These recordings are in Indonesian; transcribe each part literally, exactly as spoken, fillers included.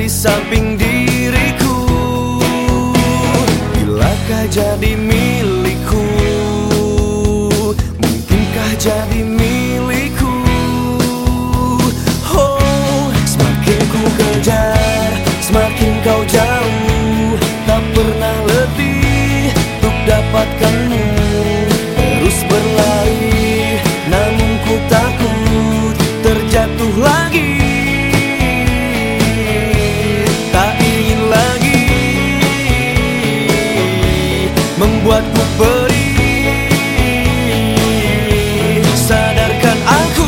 di samping diriku. Bilakah jadi milikku, mungkinkah jadi milikku. Oh, semakin ku kejar, semakin kau jauh. Tak pernah letih untuk dapatkanmu. Terus berlari, namun ku takut terjatuh lagi. Tak ingin lagi membuatku perih. Sadarkan aku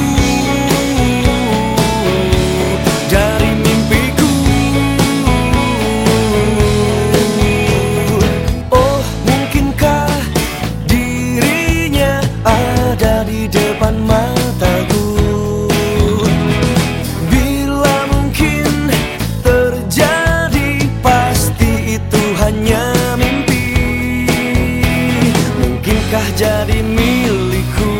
dari mimpiku. Oh, mungkinkah dirinya ada di depan mataku? Bila mungkin terjadi, pasti itu hanya mimpi. Mungkinkah jadi milikku?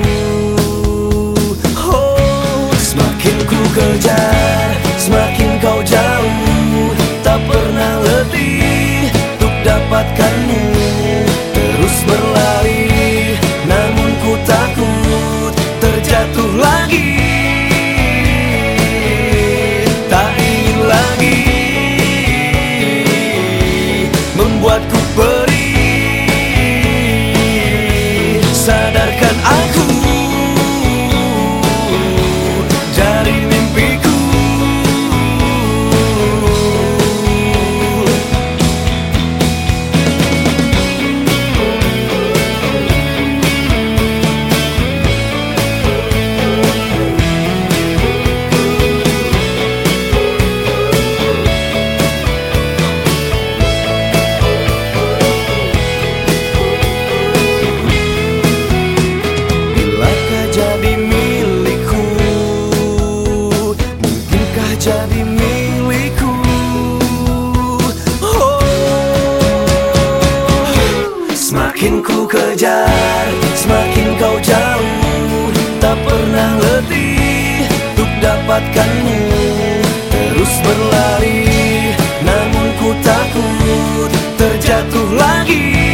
Oh, semakin ku kejar, semakin kau jauh. Tak pernah letih untuk dapatkanmu. Terus berlari, namun ku takut terjatuh lagi. Tak ingin lagi membuatku perih. Sadarkan aku dari mimpiku. Jadi milikku. Oh, semakin ku kejar, semakin kau jauh. Tak pernah letih untuk dapatkanmu. Terus berlari, namun ku takut terjatuh lagi.